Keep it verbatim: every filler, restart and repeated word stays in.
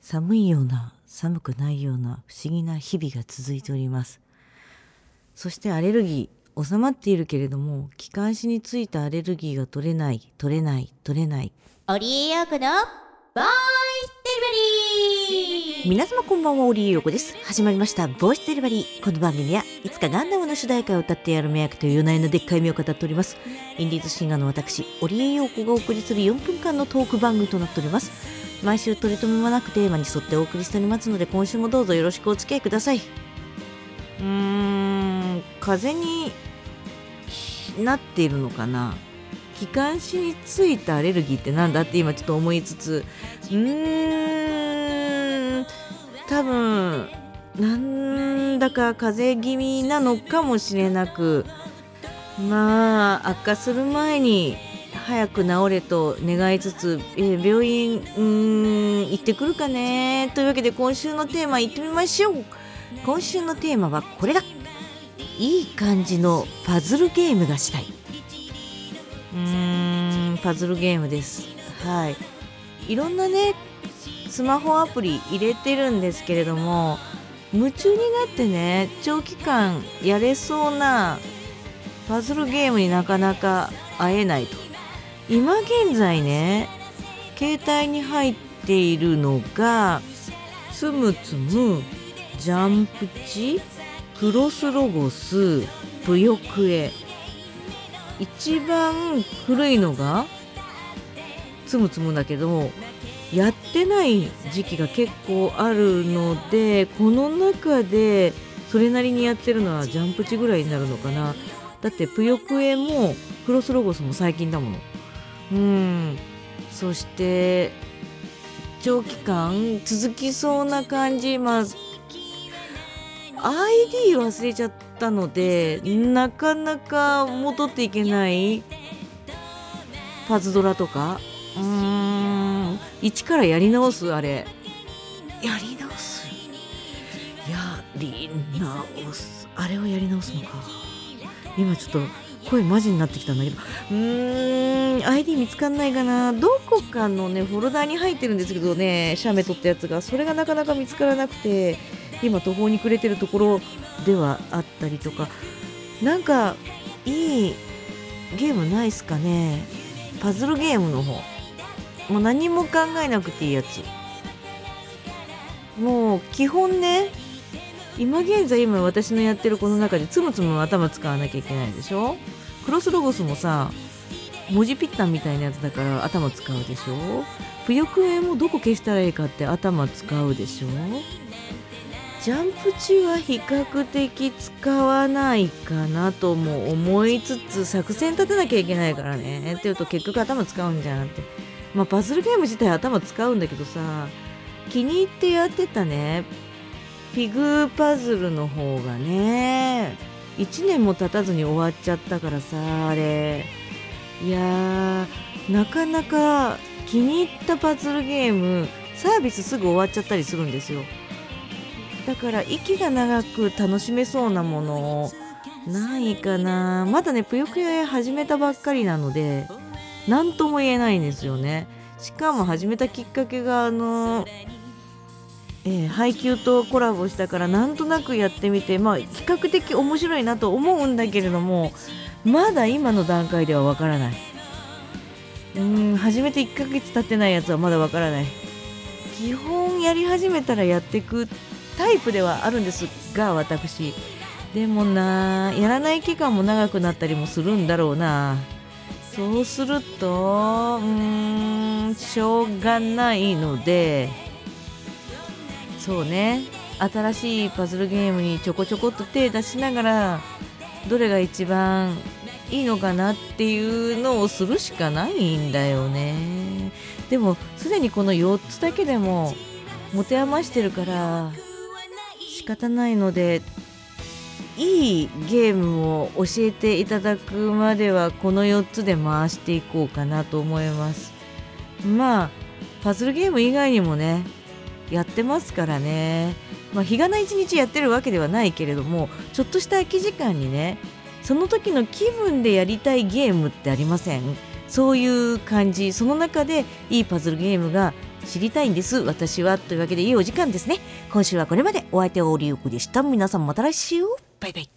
寒いような寒くないような不思議な日々が続いております。そしてアレルギー収まっているけれども、気管支についたアレルギーが取れない取れない取れない。 織江陽子のボイスデリバリー。 皆様こんばんは、織江陽子です。始まりましたボイスデリバリー。この番組はいつかガンダムの主題歌を歌ってやる目役という夜な夜なでっかい目を語っております。インディーズシンガーの私織江陽子がお送りするよんぷんかんのトーク番組となっております。毎週取り留めもなくテーマに沿ってお送りしておりますので、今週もどうぞよろしくお付き合いください。うーん風邪になっているのかな。気管支についたアレルギーってなんだって今ちょっと思いつつ、うーん多分なんだか風邪気味なのかもしれなく、まあ悪化する前に早く治れと願いつつ、えー、病院うーん行ってくるかね。というわけで今週のテーマ行ってみましょう。今週のテーマはこれだ。いい感じのパズルゲームがしたい。うーんパズルゲームです。はい、いろんなねスマホアプリ入れてるんですけれども、夢中になってね長期間やれそうなパズルゲームになかなか会えないと。今現在ね携帯に入っているのがつむつむ、ジャンプチ、クロスロゴス、ぷよくえ。一番古いのがつむつむだけど、やってない時期が結構あるので、この中でそれなりにやってるのはジャンプチぐらいになるのかな。だってぷよくえもクロスロゴスも最近だもの。うんそして長期間続きそうな感じ。まあ アイディー 忘れちゃったのでなかなか戻っていけないパズドラとか、うーん一からやり直す。あれやり直すやり直すあれをやり直すのか。今ちょっと声マジになってきたんだけど、うーん アイディー 見つかんないかな。どこかのねフォルダに入ってるんですけどね、写メ撮ったやつが、それがなかなか見つからなくて今途方に暮れてるところではあったりとか。なんかいいゲームないっすかね。パズルゲームの方、もう何も考えなくていいやつ。もう基本ね、今現在今私のやってるこの中でつむつむ頭使わなきゃいけないでしょ。クロスロゴスもさ文字ピッタンみたいなやつだから頭使うでしょ。ぷよくえもどこ消したらいいかって頭使うでしょ。ジャンプチは比較的使わないかなとも思いつつ、作戦立てなきゃいけないからねっていうと結局頭使うんじゃんって。まあパズルゲーム自体頭使うんだけどさ、気に入ってやってたねピグパズルの方がねいちねんも経たずに終わっちゃったからさ。あれいやーなかなか気に入ったパズルゲームサービスすぐ終わっちゃったりするんですよ。だから息が長く楽しめそうなものないかな。まだねぷよくえ始めたばっかりなので何とも言えないんですよね。しかも始めたきっかけがあのえー、配給とコラボしたからなんとなくやってみて、まあ比較的面白いなと思うんだけれども、まだ今の段階ではわからない。うーん始めていっかげつ経ってないやつはまだわからない。基本やり始めたらやっていくタイプではあるんですが、私でもなやらない期間も長くなったりもするんだろうな。そうするとうーんしょうがないので、そうね新しいパズルゲームにちょこちょこっと手出しながらどれが一番いいのかなっていうのをするしかないんだよね。でもすでにこのよっつだけでも持て余してるから仕方ないので、いいゲームを教えていただくまではこのよっつで回していこうかなと思います。まあパズルゲーム以外にもねやってますからね。まあ日がない一日やってるわけではないけれども、ちょっとした空き時間にねその時の気分でやりたいゲームってありません？そういう感じ。その中でいいパズルゲームが知りたいんです私は。というわけでいいお時間ですね。今週はこれまで。お相手はオリオクでした。皆さんまた来週。バイバイ。